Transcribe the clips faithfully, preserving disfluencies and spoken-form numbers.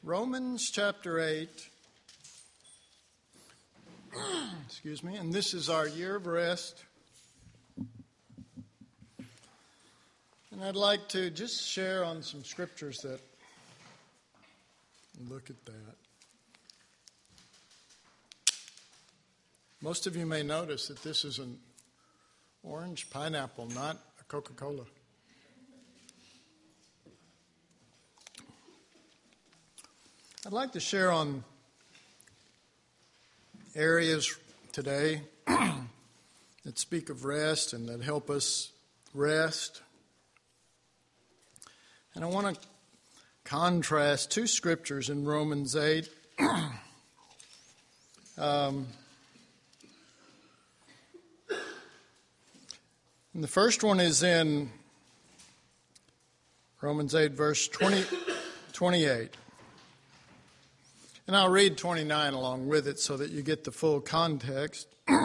Romans chapter eight, excuse me, and this is our year of rest. And I'd like to just share on some scriptures that look at that. Most of you may notice that this is an orange pineapple, not a Coca-Cola. I'd like to share on areas today that speak of rest and that help us rest. And I want to contrast two scriptures in Romans eight. um, and the first one is in Romans eight, verse twenty, twenty-eight. And I'll read twenty-nine along with it so that you get the full context.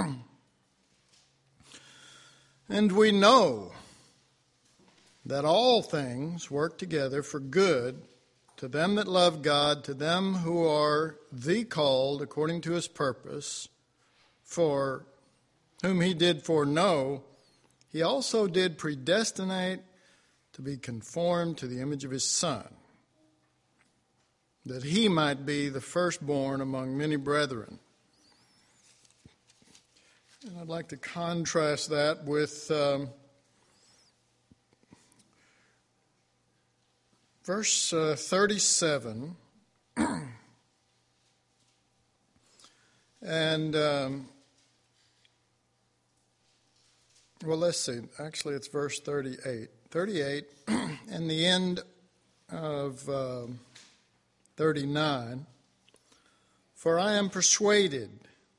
And we know that all things work together for good to them that love God, to them who are the called according to his purpose, for whom he did foreknow, he also did predestinate to be conformed to the image of his Son, that he might be the firstborn among many brethren. And I'd like to contrast that with um, verse uh, thirty-seven. and, um, well, let's see. Actually, it's verse thirty-eight. thirty-eight, and the end of Uh, thirty-nine, for I am persuaded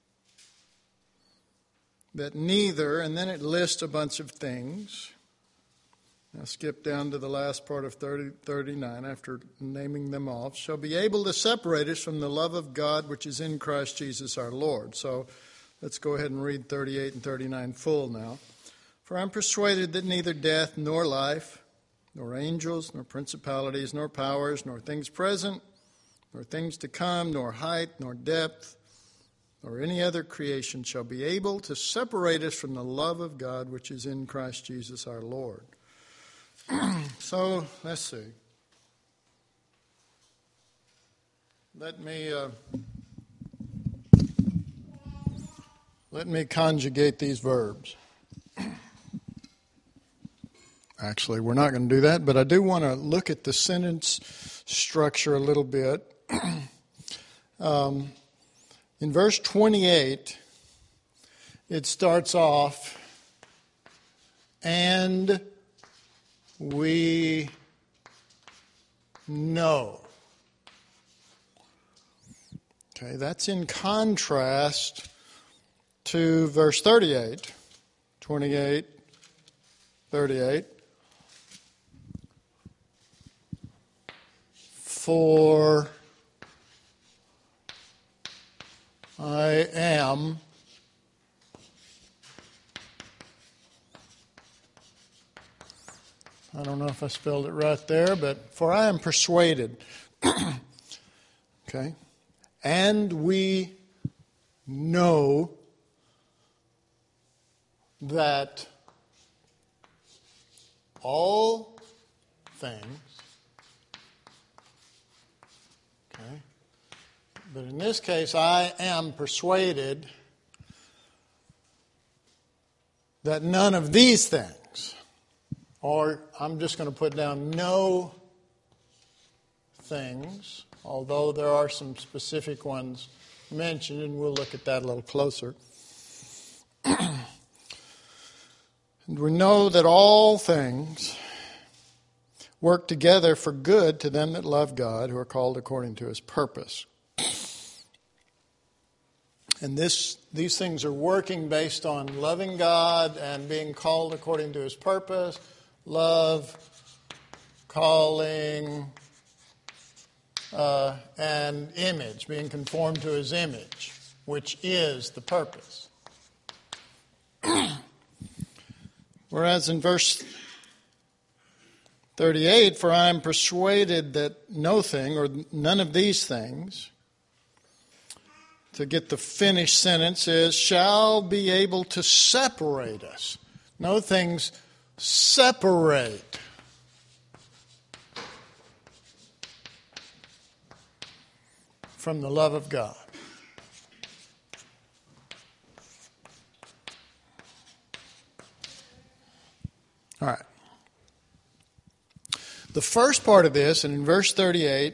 that neither, and then it lists a bunch of things. I'll skip down to the last part of thirty, thirty-nine after naming them off, shall be able to separate us from the love of God which is in Christ Jesus our Lord. So let's go ahead and read thirty-eight and thirty-nine full now. For I am persuaded that neither death nor life, nor angels, nor principalities, nor powers, nor things present, nor things to come, nor height, nor depth, nor any other creation shall be able to separate us from the love of God which is in Christ Jesus our Lord. So, let's see. Let me uh, let me conjugate these verbs. Actually, we're not going to do that, but I do want to look at the sentence structure a little bit. um, in verse twenty-eight, it starts off, and we know. Okay, that's in contrast to verse thirty-eight, twenty-eight, thirty-eight. For I am I don't know if I spelled it right there, but for I am persuaded. Okay. And we know that all things, okay, but in this case, I am persuaded that none of these things, or I'm just going to put down no things, although there are some specific ones mentioned, and we'll look at that a little closer. And we know that all things work together for good to them that love God, who are called according to his purpose. And this, these things are working based on loving God and being called according to his purpose. Love, calling, uh, and image, being conformed to his image, which is the purpose. Whereas in verse thirty-eight, for I am persuaded that no thing, or none of these things, to get the finished sentence is, shall be able to separate us. No things separate from the love of God. All right. The first part of this, and in verse thirty-eight,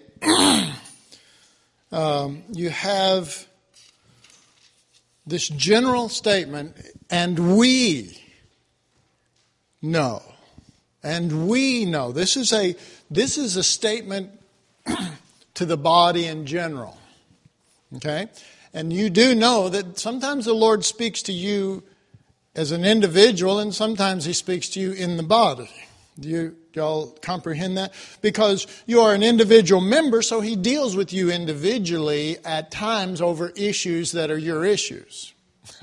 um, you have this general statement, and we know. And we know. This is a this is a statement to the body in general. Okay? And you do know that sometimes the Lord speaks to you as an individual, and sometimes He speaks to you in the body. Do you y'all comprehend that? Because you are an individual member, so He deals with you individually at times over issues that are your issues.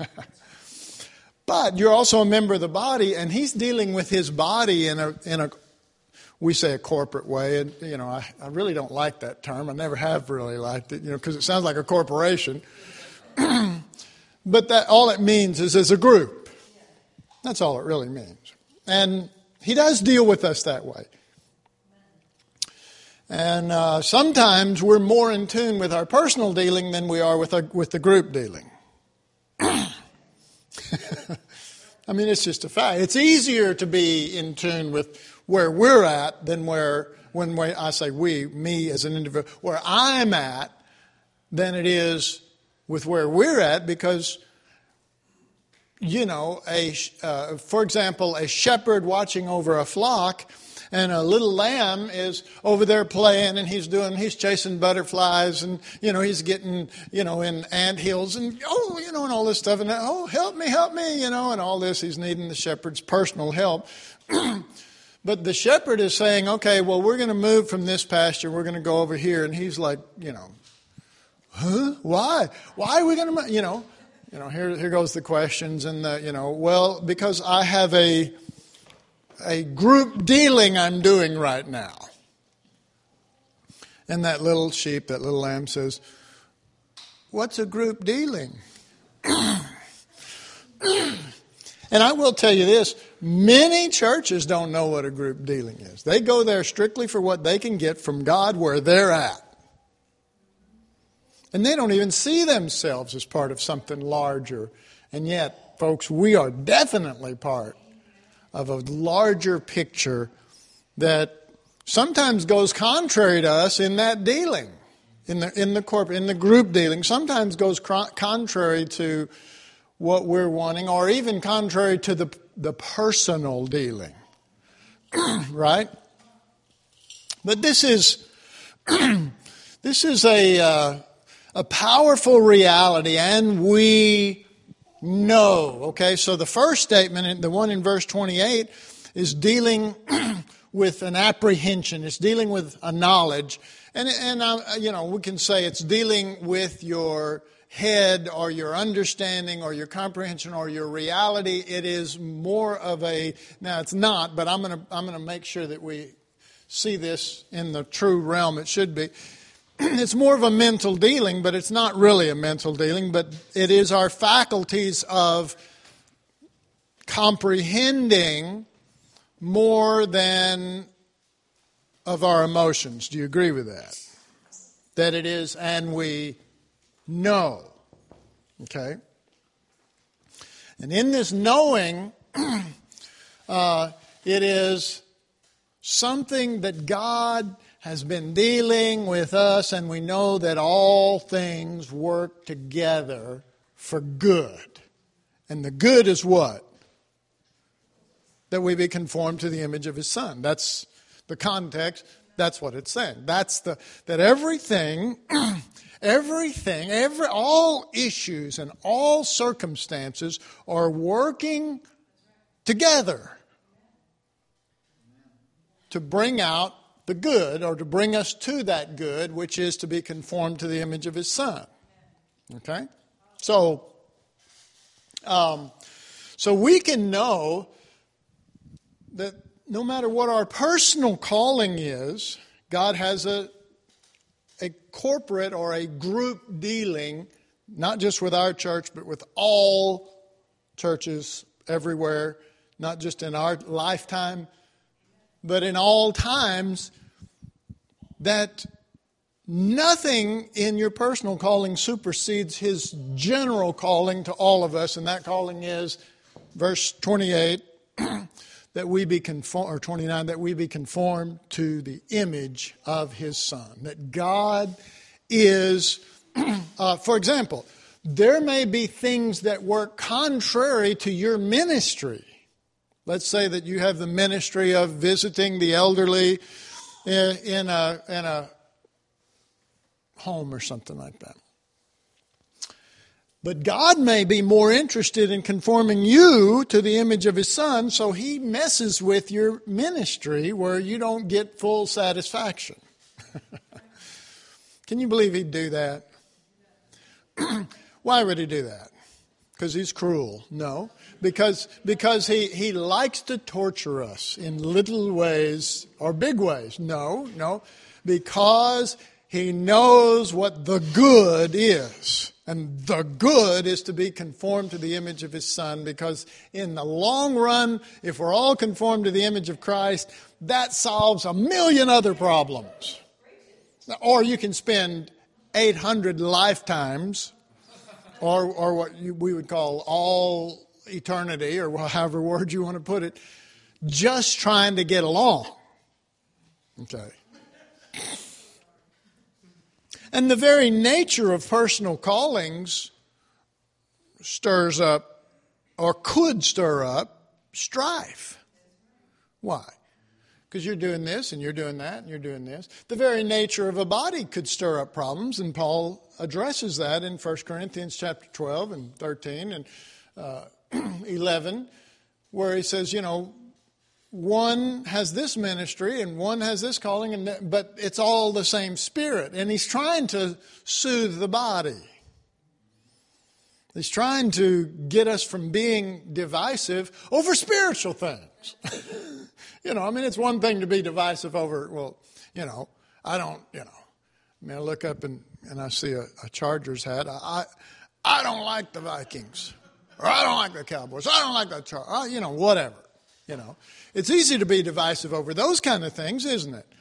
But you're also a member of the body, and He's dealing with His body in a in a we say a corporate way, and you know I, I really don't like that term. I never have really liked it, you know, because it sounds like a corporation. But that all it means is as a group. That's all it really means. And He does deal with us that way. And uh, sometimes we're more in tune with our personal dealing than we are with our, with the group dealing. I mean, it's just a fact. It's easier to be in tune with where we're at than where, when we, I say we, me as an individual, where I'm at, than it is with where we're at, because you know, a uh, for example, a shepherd watching over a flock, and a little lamb is over there playing, and he's doing, he's chasing butterflies, and you know, he's getting, you know, in anthills, and oh, you know, and all this stuff, and oh, help me, help me, you know, and all this. He's needing the shepherd's personal help. But the shepherd is saying, okay, well, we're going to move from this pasture, we're going to go over here, and he's like, you know, huh? Why? Why are we going to, you know? You know, here here goes the questions and the, you know, well, because I have a a group dealing I'm doing right now. And that little sheep, that little lamb says, what's a group dealing? And I will tell you this, many churches don't know what a group dealing is. They go there strictly for what they can get from God where they're at. And they don't even see themselves as part of something larger. And yet, folks, we are definitely part of a larger picture that sometimes goes contrary to us in that dealing, in the in the corporate, in the group dealing. Sometimes goes contrary to what we're wanting, or even contrary to the the personal dealing, right? But this is this is a. Uh, A powerful reality, and we know. Okay, so the first statement, the one in verse twenty-eight, is dealing with an apprehension. It's dealing with a knowledge. And, and uh, you know, we can say it's dealing with your head or your understanding or your comprehension or your reality. It is more of a, now it's not, but I'm going to I'm going to make sure that we see this in the true realm it should be. It's more of a mental dealing, but it's not really a mental dealing, but it is our faculties of comprehending more than of our emotions. Do you agree with that? That it is, and we know. Okay? And in this knowing, uh, it is something that God has been dealing with us, and we know that all things work together for good. And the good is what? That we be conformed to the image of His Son. That's the context. That's what it's saying. That's the that everything, everything, every all issues and all circumstances are working together to bring out the good, or to bring us to that good, which is to be conformed to the image of His Son. Okay? So, um, so we can know that no matter what our personal calling is, God has a, a corporate or a group dealing, not just with our church, but with all churches everywhere, not just in our lifetime, but in all times, that nothing in your personal calling supersedes His general calling to all of us, and that calling is, verse twenty-eight, that we be conformed, or twenty-nine, that we be conformed to the image of His Son. That God is, uh, for example, there may be things that work contrary to your ministry. Let's say that you have the ministry of visiting the elderly in, in a in a home or something like that. But God may be more interested in conforming you to the image of His Son, so He messes with your ministry where you don't get full satisfaction. Can you believe He'd do that? Why would He do that? Because He's cruel? No. Because because he, he likes to torture us in little ways or big ways? No, no. Because He knows what the good is. And the good is to be conformed to the image of His Son, because in the long run, if we're all conformed to the image of Christ, that solves a million other problems. Or you can spend eight hundred lifetimes, or or what you, we would call all eternity, or however word you want to put it, just trying to get along. Okay. And the very nature of personal callings stirs up, or could stir up, strife. Why? Because you're doing this and you're doing that and you're doing this. The very nature of a body could stir up problems, and Paul addresses that in First Corinthians chapter twelve and thirteen and uh, eleven, where he says, you know, one has this ministry and one has this calling, and that, but it's all the same Spirit. And he's trying to soothe the body. He's trying to get us from being divisive over spiritual things. You know, I mean, it's one thing to be divisive over, well, you know, I don't, you know, I mean, I look up and, and I see a, a Chargers hat. I, I I don't like the Vikings. Or I don't like the Cowboys. I don't like the Chargers. You know, whatever. You know, it's easy to be divisive over those kind of things, isn't it?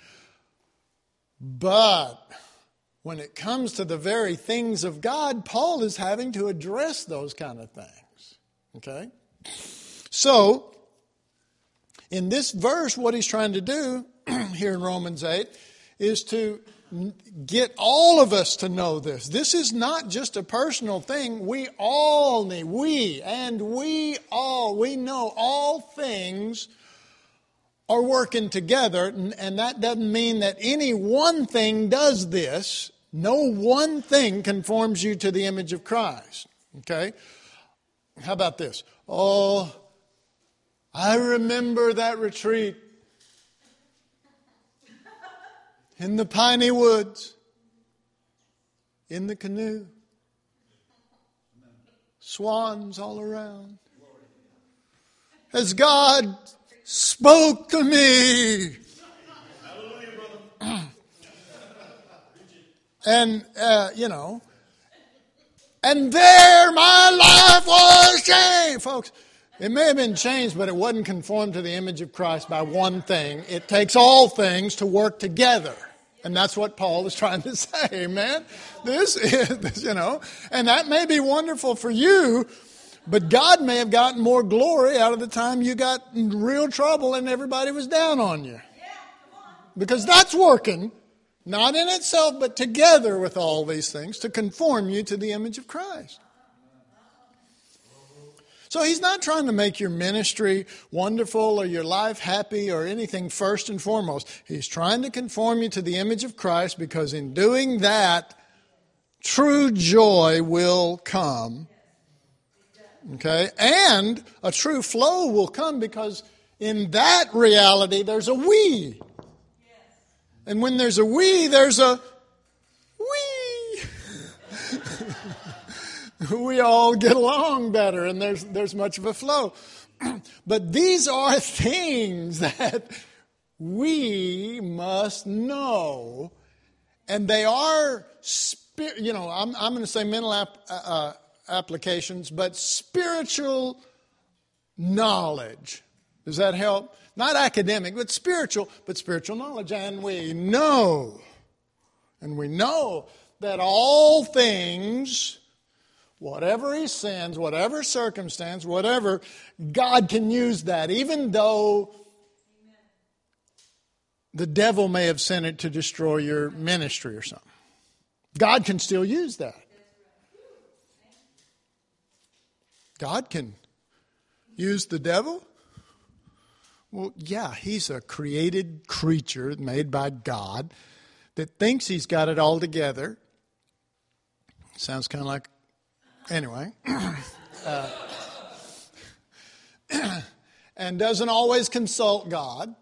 But when it comes to the very things of God, Paul is having to address those kind of things. Okay? So, in this verse, what he's trying to do here in Romans eight is to get all of us to know this. This is not just a personal thing. We all need, we and we all, we know all things are working together. And, and that doesn't mean that any one thing does this. No one thing conforms you to the image of Christ. Okay? How about this? Oh, I remember that retreat in the piney woods, in the canoe, swans all around, as God spoke to me. And, uh, you know, and there my life was changed. Folks, it may have been changed, but it wasn't conformed to the image of Christ by one thing. It takes all things to work together. And that's what Paul is trying to say, amen? This is, you know, and that may be wonderful for you, but God may have gotten more glory out of the time you got in real trouble and everybody was down on you. Because that's working, not in itself, but together with all these things to conform you to the image of Christ. So he's not trying to make your ministry wonderful or your life happy or anything first and foremost. He's trying to conform you to the image of Christ, because in doing that, true joy will come. Okay? And a true flow will come, because in that reality there's a we. And when there's a we, there's a we. We all get along better, and there's there's much of a flow. But these are things that we must know, and they are, spir- you know, I'm, I'm going to say mental ap- uh, applications, but spiritual knowledge. Does that help? Not academic, but spiritual, but spiritual knowledge. And we know, and we know that all things, whatever he sends, whatever circumstance, whatever, God can use that, even though the devil may have sent it to destroy your ministry or something. God can still use that. God can use the devil? Well, yeah, he's a created creature made by God that thinks he's got it all together. Sounds kind of like, anyway. uh, and doesn't always consult God.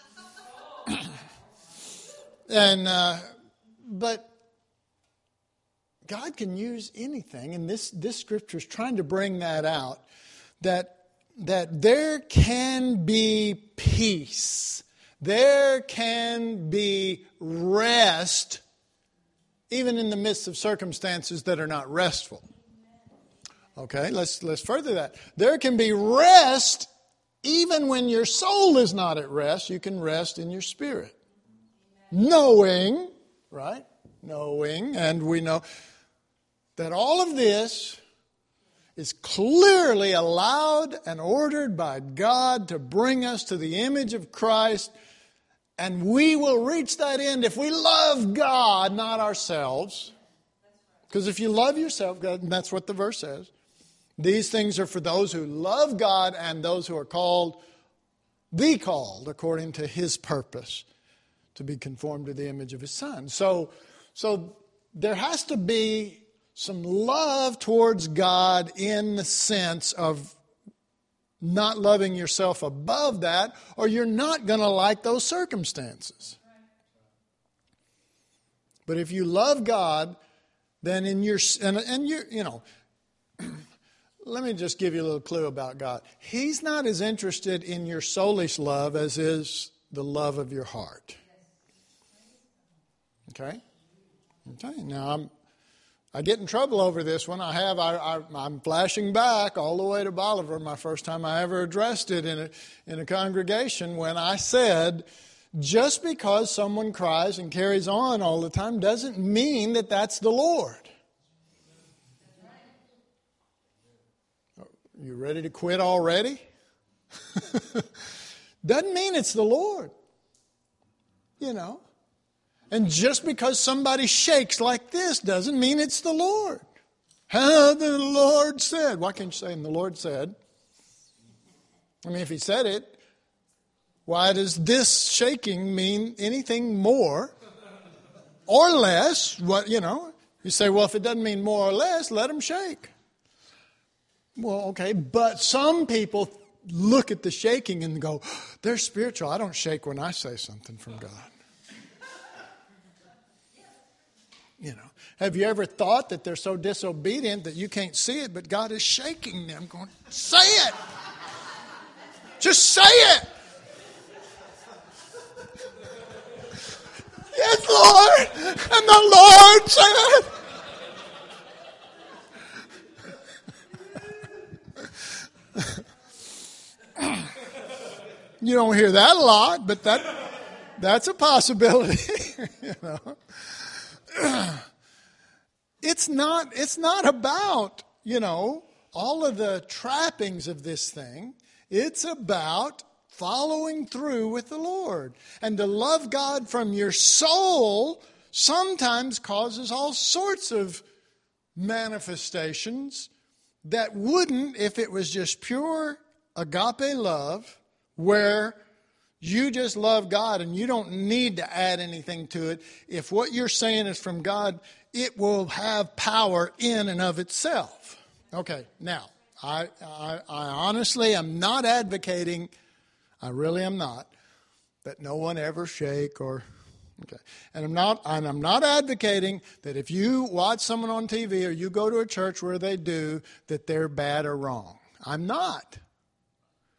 and uh, But God can use anything, and this, this scripture is trying to bring that out, that that there can be peace, there can be rest, even in the midst of circumstances that are not restful. Okay, let's let's further that. There can be rest even when your soul is not at rest. You can rest in your spirit. Knowing, right? Knowing, and we know that all of this is clearly allowed and ordered by God to bring us to the image of Christ, and we will reach that end if we love God, not ourselves. Because if you love yourself, God, and that's what the verse says, these things are for those who love God and those who are called, the called, according to His purpose, to be conformed to the image of His Son. So, so there has to be some love towards God in the sense of not loving yourself above that, or you're not going to like those circumstances. But if you love God, then in your, and, and you, you know, let me just give you a little clue about God. He's not as interested in your soulish love as is the love of your heart. Okay? Okay, now I'm, I get in trouble over this one. I have, I, I, I'm flashing back all the way to Bolivar, my first time I ever addressed it in a, in a congregation, when I said, just because someone cries and carries on all the time doesn't mean that that's the Lord. You ready to quit already? Doesn't mean it's the Lord. You know. And just because somebody shakes like this doesn't mean it's the Lord. How the Lord said. Why can't you say, and the Lord said? I mean, if He said it, why does this shaking mean anything more or less? What, you know, you say, well, if it doesn't mean more or less, let them shake. Well, okay, but some people look at the shaking and go, they're spiritual. I don't shake when I say something from God. You know, have you ever thought that they're so disobedient that you can't see it, but God is shaking them, going, say it. Just say it. Yes, Lord. And the Lord said. You don't hear that a lot, but that that's a possibility. You know. It's not, it's not about, you know, all of the trappings of this thing. It's about following through with the Lord. And to love God from your soul sometimes causes all sorts of manifestations that wouldn't if it was just pure agape love, where you just love God and you don't need to add anything to it. If what you're saying is from God, it will have power in and of itself. Okay, now, I, I, I honestly am not advocating, I really am not, that no one ever shake or, okay. And I'm not, and I'm not advocating that if you watch someone on T V or you go to a church where they do, that they're bad or wrong. I'm not.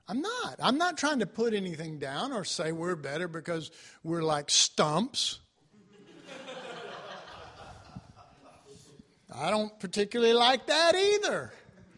I'm not. I'm not trying to put anything down or say we're better because we're like stumps. I don't particularly like that either.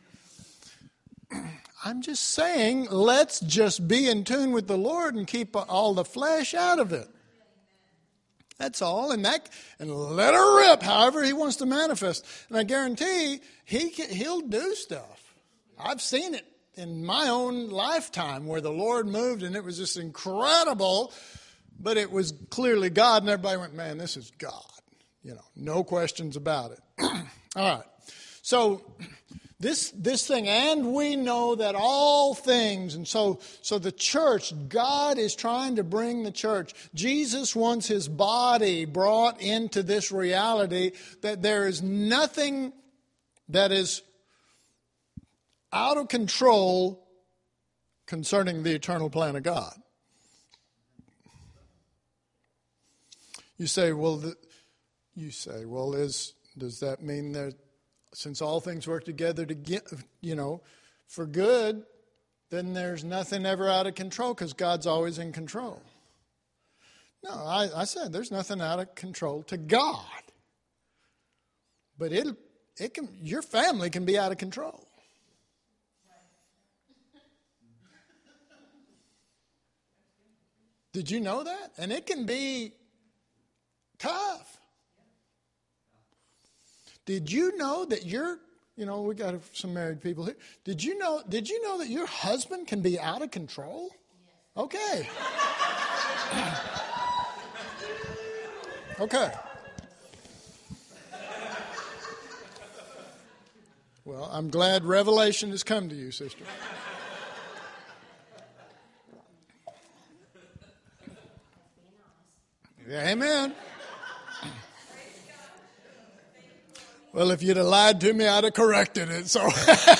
I'm just saying, let's just be in tune with the Lord and keep all the flesh out of it. That's all, and that, and let her rip however he wants to manifest. And I guarantee he can, he'll do stuff. I've seen it in my own lifetime where the Lord moved and it was just incredible, but it was clearly God, and everybody went, man, this is God. You know, no questions about it. All right, so this this thing, and we know that all things, and so so the church, God is trying to bring the church. Jesus wants his body brought into this reality that there is nothing that is out of control concerning the eternal plan of God. You say, well, the, you say, well, is does that mean that since all things work together to get, you know, for good, then there's nothing ever out of control because God's always in control? No, I, I said there's nothing out of control to God, but it it can your family can be out of control. Did you know that? And it can be tough. Did you know that your, you know, we got some married people here. Did you know, did you know that your husband can be out of control? Okay. Okay. Well, I'm glad revelation has come to you, sister. Yeah, amen. Well, if you'd have lied to me, I'd have corrected it. So,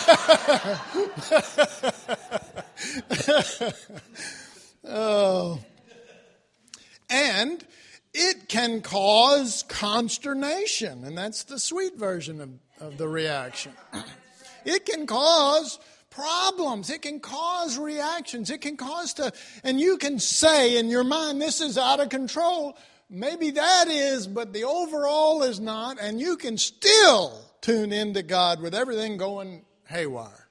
oh, and it can cause consternation, and that's the sweet version of, of the reaction. It can cause problems. It can cause reactions. It can cause to, and you can say in your mind, this is out of control. Maybe that is, but the overall is not, and you can still tune into God with everything going haywire.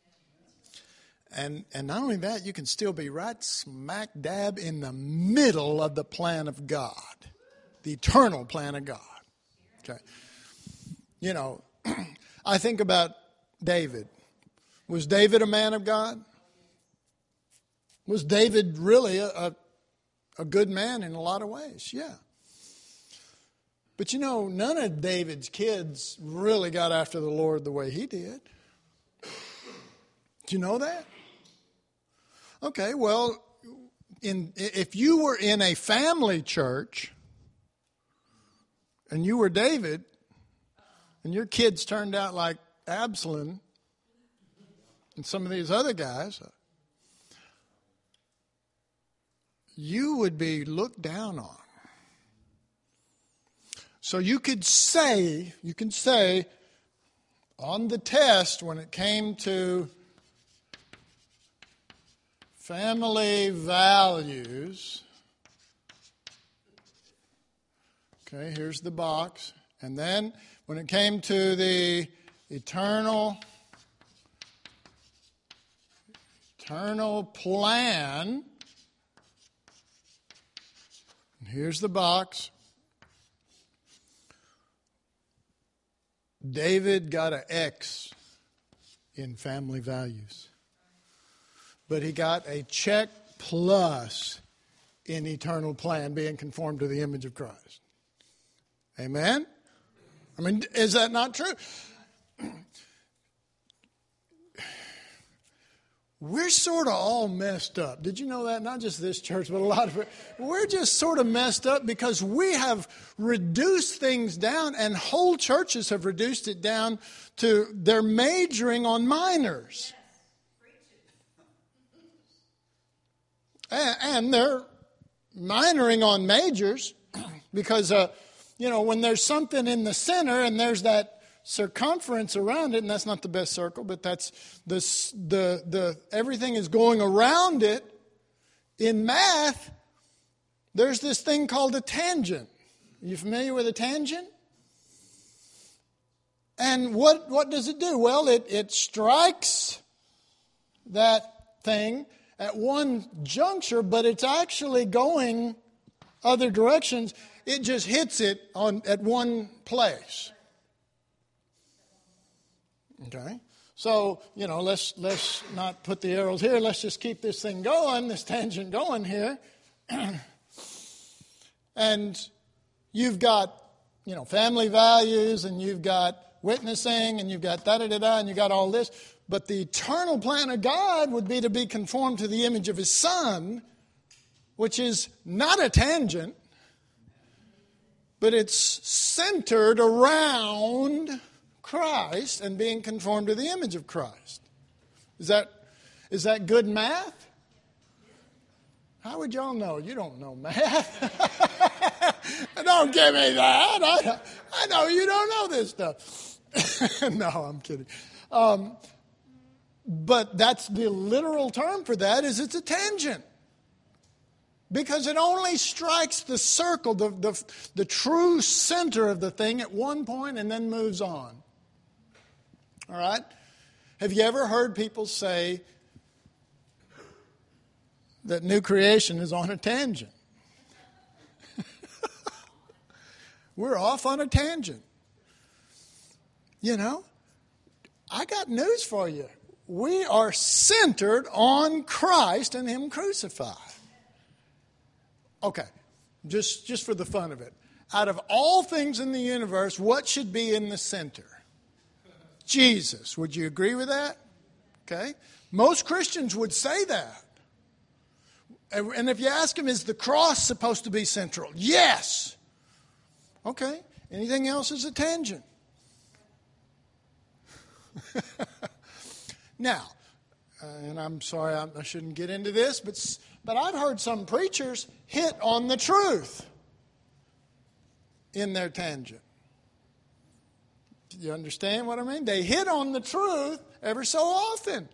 And and not only that, you can still be right smack dab in the middle of the plan of God, the eternal plan of God. Okay. You know, I think about David. Was David a man of God? Was David really a, a A good man in a lot of ways, yeah. But you know, none of David's kids really got after the Lord the way he did. Do you know that? Okay, well, in if you were in a family church and you were David and your kids turned out like Absalom and some of these other guys, you would be looked down on. So you could say, you can say on the test when it came to family values, okay, here's the box. And then when it came to the eternal, eternal plan, here's the box. David got an X in family values. But he got a check plus in eternal plan, being conformed to the image of Christ. Amen? I mean, is that not true? We're sort of all messed up. Did you know that? Not just this church, but a lot of it. We're just sort of messed up because we have reduced things down, and whole churches have reduced it down to they're majoring on minors. And they're minoring on majors because, uh, you know, when there's something in the center and there's that circumference around it, and that's not the best circle, but that's the, the, the, everything is going around it. In math, there's this thing called a tangent. Are you familiar with a tangent? And what, what does it do? Well, it, it strikes that thing at one juncture, but it's actually going other directions. It just hits it on at one place. Okay? So, you know, let's let's not put the arrows here. Let's just keep this thing going, this tangent going here. And you've got, you know, family values, and you've got witnessing, and you've got da-da-da-da, and you've got all this. But the eternal plan of God would be to be conformed to the image of His Son, which is not a tangent, but it's centered around Christ and being conformed to the image of Christ. Is that is that good math? How would y'all know? You don't know math. Don't give me that. I, I know you don't know this stuff. No, I'm kidding. Um, but that's the literal term for that, is it's a tangent. Because it only strikes the circle, the, the, the true center of the thing at one point and then moves on. All right? Have you ever heard people say that new creation is on a tangent? We're off on a tangent. You know, I got news for you. We are centered on Christ and Him crucified. Okay, just, just for the fun of it. Out of all things in the universe, what should be in the center? Jesus. Would you agree with that? Okay. Most Christians would say that. And if you ask them, is the cross supposed to be central? Yes. Okay. Anything else is a tangent. Now, uh, and I'm sorry, I, I shouldn't get into this, but but I've heard some preachers hit on the truth in their tangent. You understand what I mean? They hit on the truth ever so often.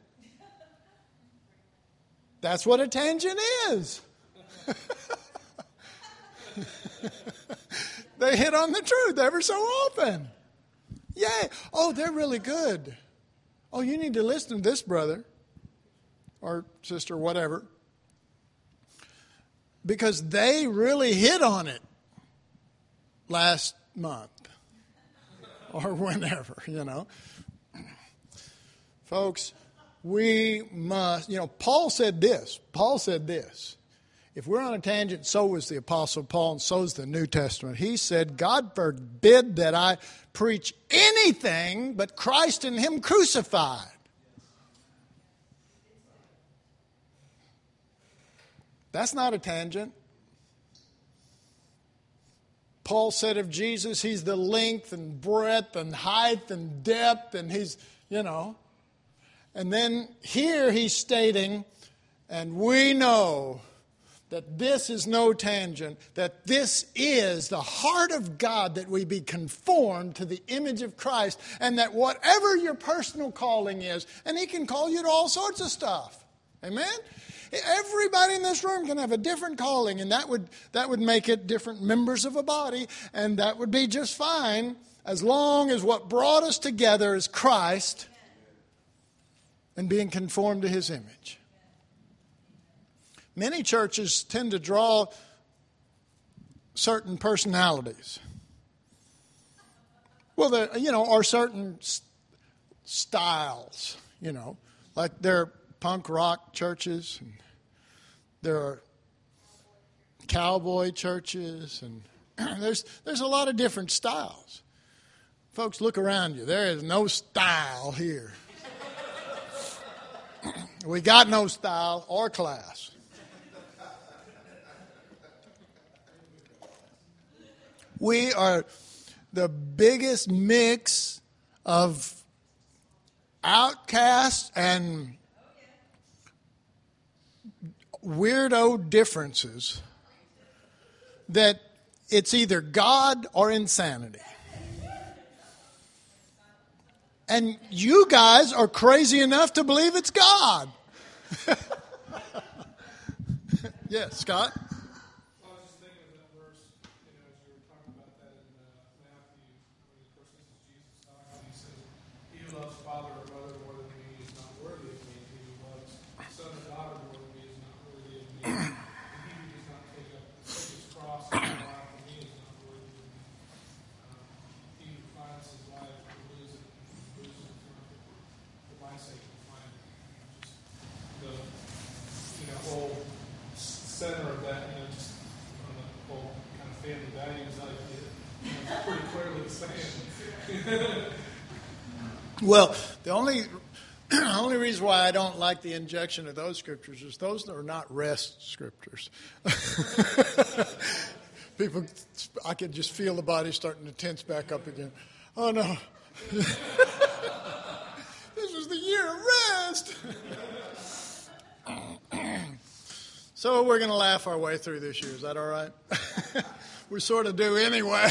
That's what a tangent is. They hit on the truth ever so often. Yay. Oh, they're really good. Oh, you need to listen to this brother or sister, whatever. Because they really hit on it last month. Or whenever, you know. Folks, we must, you know, Paul said this. Paul said this. If we're on a tangent, so was the Apostle Paul, and so is the New Testament. He said, God forbid that I preach anything but Christ and Him crucified. That's not a tangent. Paul said of Jesus, He's the length and breadth and height and depth, and He's, you know. And then here He's stating, and we know that this is no tangent, that this is the heart of God, that we be conformed to the image of Christ, and that whatever your personal calling is, and He can call you to all sorts of stuff. Amen? Everybody in this room can have a different calling, and that would that would make it different members of a body, and that would be just fine as long as what brought us together is Christ and being conformed to His image. Many churches tend to draw certain personalities. Well, there, you know, or certain st- styles, you know, like there are punk rock churches, and there are cowboy churches, and there's there's a lot of different styles. Folks, look around you. There is no style here. We got no style or class. We are the biggest mix of outcasts and weirdo differences that it's either God or insanity. And you guys are crazy enough to believe it's God. Yes, Scott? I was just thinking of that verse, you know, as you were talking about that in uh, Matthew, when of course this is Jesus talking, he says, he who loves father or mother more than me is not worthy of me. He who loves son or daughter more than me is not worthy of me. And he who does not take up take his cross and come out for me is not worthy of me. Um, he who finds his life will lose it, and loses it for, for my sake will find it. Just the, you know, whole center of that, you know, just on the whole kind of family values idea, you know, it's pretty clearly saying. Well, the only only reason why I don't like the injection of those scriptures is those are not rest scriptures. People, I can just feel the body starting to tense back up again. Oh no. This was the year of rest. So we're going to laugh our way through this year. Is that all right? We sort of do anyway.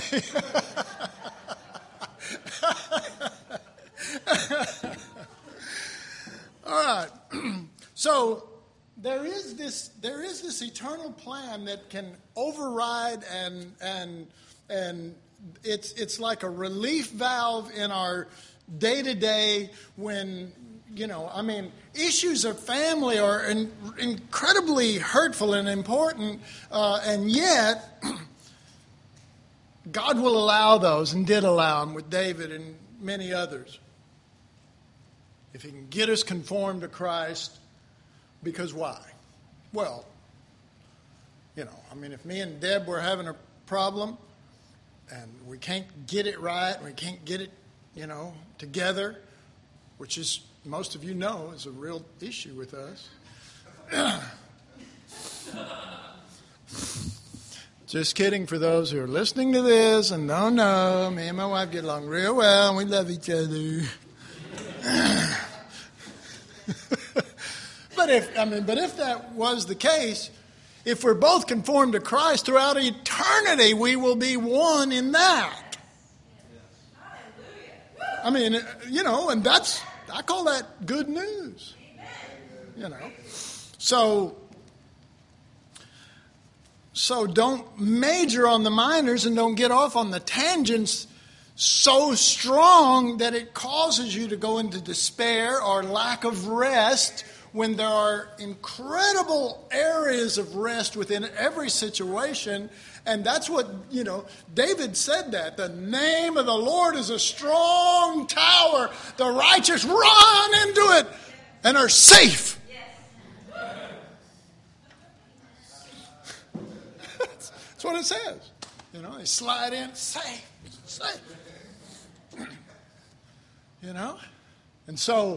All right. So there is this there is this eternal plan that can override and and and it's it's like a relief valve in our day to day when. You know, I mean, issues of family are in, incredibly hurtful and important, uh, and yet God will allow those and did allow them with David and many others. If he can get us conformed to Christ, because why? Well, you know, I mean, if me and Deb were having a problem and we can't get it right, we can't get it, you know, together, which is, most of you know, is a real issue with us. Just kidding for those who are listening to this and don't know. Me and my wife get along real well and we love each other. But if I mean, but if that was the case, if we're both conformed to Christ throughout eternity, we will be one in that. I mean, you know, and that's I call that good news. You know. So so don't major on the minors and don't get off on the tangents so strong that it causes you to go into despair or lack of rest when there are incredible areas of rest within every situation. And that's what, you know, David said that. The name of the Lord is a strong tower. The righteous run into it and are safe. That's what it says. You know, they slide in, safe, safe. You know? And so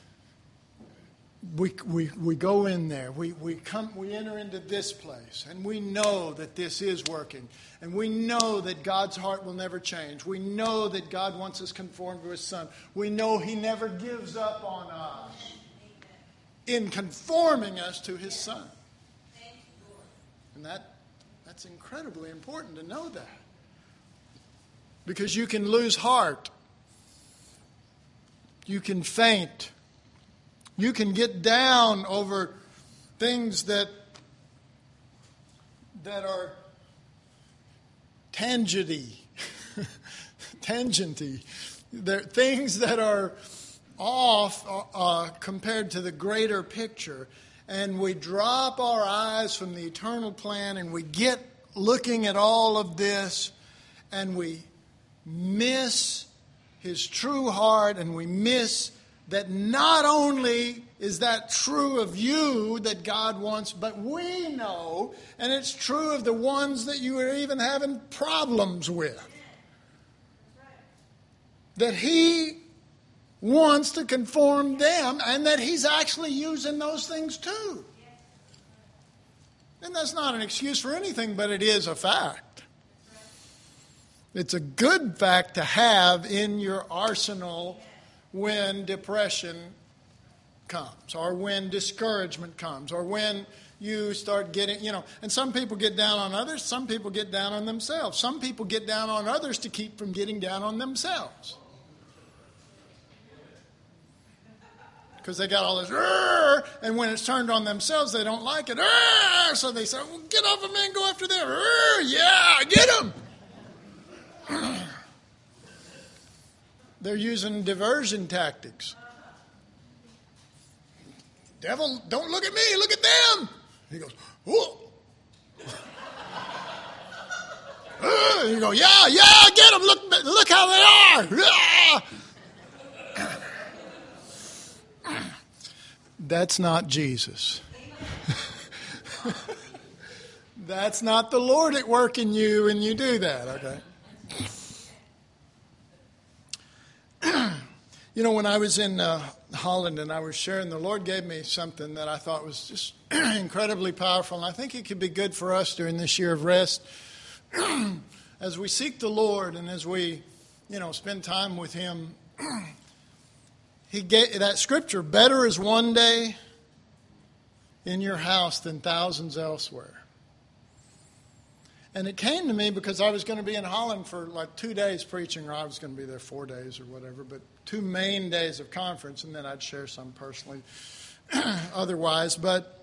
we we we go in there. We we come we enter into this place and we know that this is working. And we know that God's heart will never change. We know that God wants us conformed to his Son. We know he never gives up on us in conforming us to his Son. And that that's incredibly important to know that. Because you can lose heart. You can faint. You can get down over things that that are tangenty, tangenty. They're things that are off uh, compared to the greater picture. And we drop our eyes from the eternal plan and we get looking at all of this and we miss his true heart, and we miss that not only is that true of you that God wants, but we know, and it's true of the ones that you are even having problems with, that he wants to conform them and that he's actually using those things too. And that's not an excuse for anything, but it is a fact. It's a good fact to have in your arsenal when depression comes, or when discouragement comes, or when you start getting, you know, and some people get down on others, some people get down on themselves. Some people get down on others to keep from getting down on themselves. because they got all this, "Rrr," and when it's turned on themselves, they don't like it. "Rrr," so they say, well, get off of me and go after them. "Rrr, yeah, get them." They're using diversion tactics. Devil, don't look at me, look at them. He goes, whoa. Uh, you go, yeah, yeah, get them. Look, look how they are. Yeah. That's not Jesus. That's not the Lord at work in you when you do that, okay? You know, when I was in uh, Holland and I was sharing, the Lord gave me something that I thought was just incredibly powerful, and I think it could be good for us during this year of rest. As we seek the Lord and as we, you know, spend time with Him, He gave that scripture, better is one day in your house than thousands elsewhere. And it came to me because I was going to be in Holland for like two days preaching, or I was going to be there four days or whatever, but two main days of conference, and then I'd share some personally otherwise. But,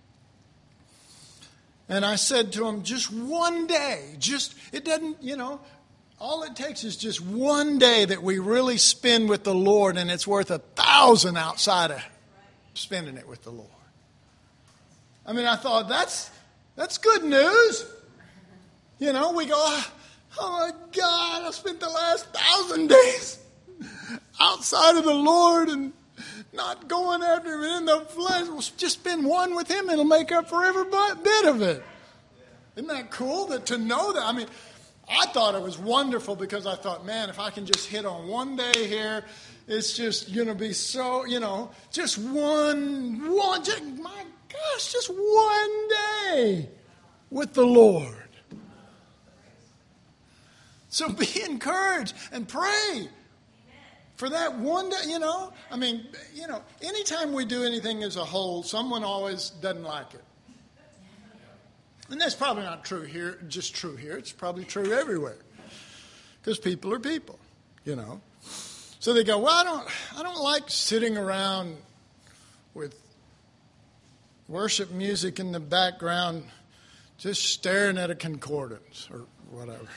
and I said to him, just one day, just, it doesn't, you know, all it takes is just one day that we really spend with the Lord, and it's worth a thousand outside of spending it with the Lord. I mean, I thought, that's that's good news. You know, we go, oh my God, I spent the last thousand days outside of the Lord and not going after Him in the flesh. We'll just spend one with Him, it'll make up for every bit of it. Isn't that cool that to know that? I mean, I thought it was wonderful because I thought, man, if I can just hit on one day here, it's just going to be so, you know, just one, one, just, my gosh, just one day with the Lord. So be encouraged and pray for that one day, you know. I mean, you know, anytime we do anything as a whole, someone always doesn't like it. And that's probably not true here, just true here. It's probably true everywhere. Because people are people, you know. So they go, well, I don't, I don't like sitting around with worship music in the background just staring at a concordance or whatever.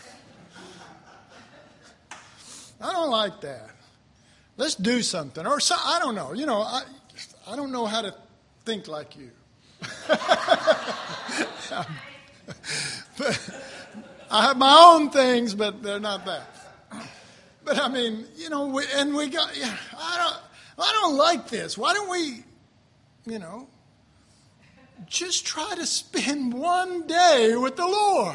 I don't like that. Let's do something. Or so, I don't know. You know, I, I don't know how to think like you. But I have my own things, but they're not that. But I mean, you know, we, and we got, yeah, I don't, I don't like this. Why don't we, you know, just try to spend one day with the Lord?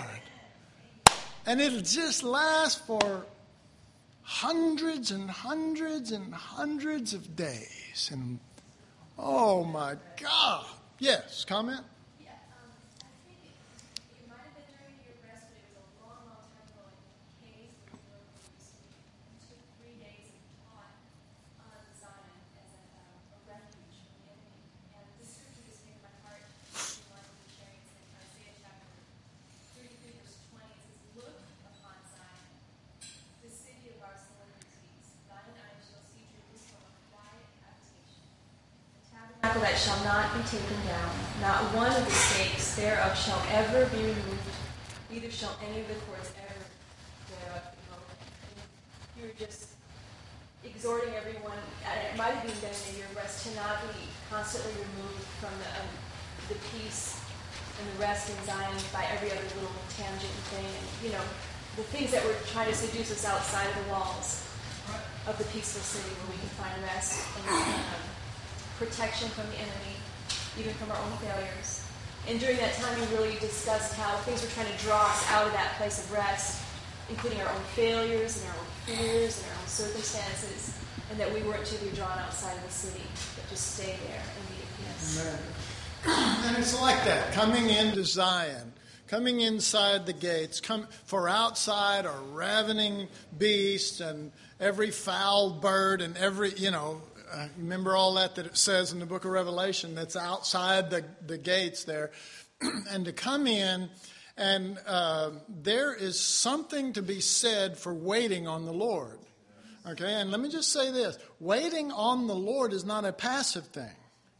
And it'll just last for hundreds and hundreds and hundreds of days. And oh my God. Yes, comment? Yeah, um, I think it, it might have been during your rest, but it was a long, long time ago in Caves in the Northeast. We took three days and taught on Zion as a, uh, a refuge from the enemy. And this scripture just came to my heart. We wanted to be sharing it in Isaiah chapter thirty-three, verse twenty. It says, look upon Zion, the city of our celebrities. Thine eyes shall see Jerusalem, a quiet habitation. Tabernacle that shall not be taken down, not one of the stakes thereof shall ever be removed, neither shall any of the cords ever thereof be broken. You were just exhorting everyone, and it might have been done in your rest, to not be constantly removed from the, um, the peace and the rest in Zion by every other little tangent and thing, and you know, the things that were trying to seduce us outside of the walls of the peaceful city where we can find rest and um, protection from the enemy, even from our own failures. And during that time, we really discussed how things were trying to draw us out of that place of rest, including our own failures and our own fears and our own circumstances, and that we weren't to be drawn outside of the city, but just stay there and be at peace. Amen. And it's like that, coming into Zion, coming inside the gates, come, for outside are ravening beasts and every foul bird and every, you know, Uh, remember all that that it says in the book of Revelation that's outside the, the gates there. And to come in, and uh, there is something to be said for waiting on the Lord. Okay, and let me just say this. Waiting on the Lord is not a passive thing.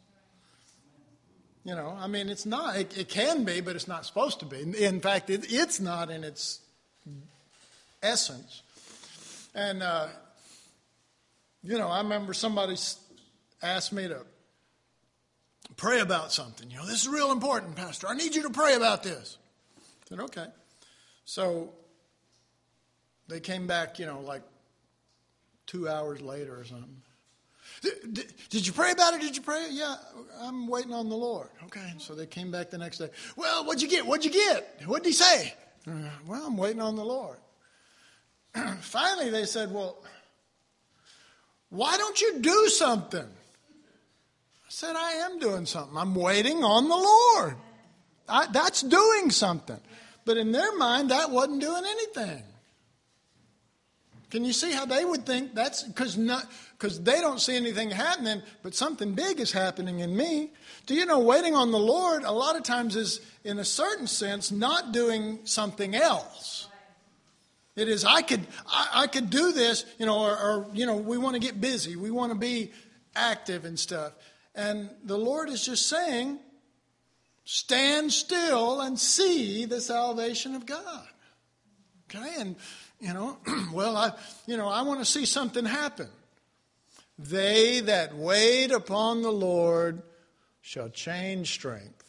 You know, I mean, it's not. It, it can be, but it's not supposed to be. In fact, it, it's not in its essence. And, uh, you know, I remember somebody asked me to pray about something. You know, this is real important, Pastor. I need you to pray about this. I said, okay. So they came back, you know, like two hours later or something. Did, did you pray about it? Did you pray? Yeah, I'm waiting on the Lord. Okay, so they came back the next day. Well, what'd you get? What'd you get? What'd he say? Uh, well, I'm waiting on the Lord. Finally, they said, well, why don't you do something? I said, I am doing something. I'm waiting on the Lord. I, that's doing something. But in their mind, that wasn't doing anything. Can you see how they would think that's because not because they don't see anything happening, but something big is happening in me. Do you know waiting on the Lord a lot of times is, in a certain sense, not doing something else. It is I could I, I could do this, you know, or, or you know, we want to get busy, we want to be active and stuff, and the Lord is just saying, stand still and see the salvation of God. Okay, and you know, well, I, you know, I want to see something happen. They that wait upon the Lord shall change strength.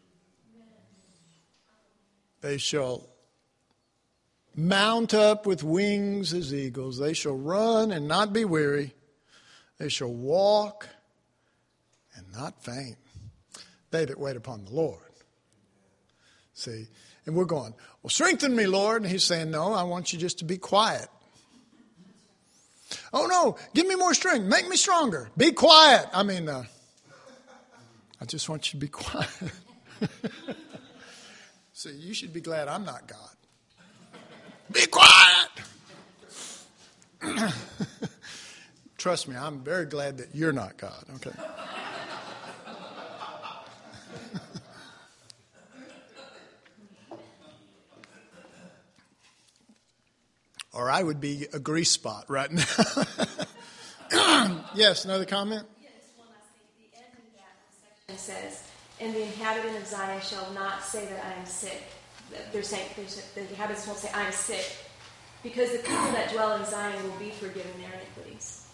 They shall mount up with wings as eagles. They shall run and not be weary. They shall walk and not faint. They that wait upon the Lord. See, and we're going, well, strengthen me, Lord. And he's saying, no, I want you just to be quiet. Oh, no, give me more strength. Make me stronger. Be quiet. I mean, uh, I just want you to be quiet. See, you should be glad I'm not God. Be quiet. Trust me, I'm very glad that you're not God. Okay. Or I would be a grease spot right now. Yes, another comment? Yes, one last thing. The end of that section says, and the inhabitant of Zion shall not say that I am sick. They're saying, the inhabitants won't say, I am sick. Because the people that dwell in Zion will be forgiven their iniquities.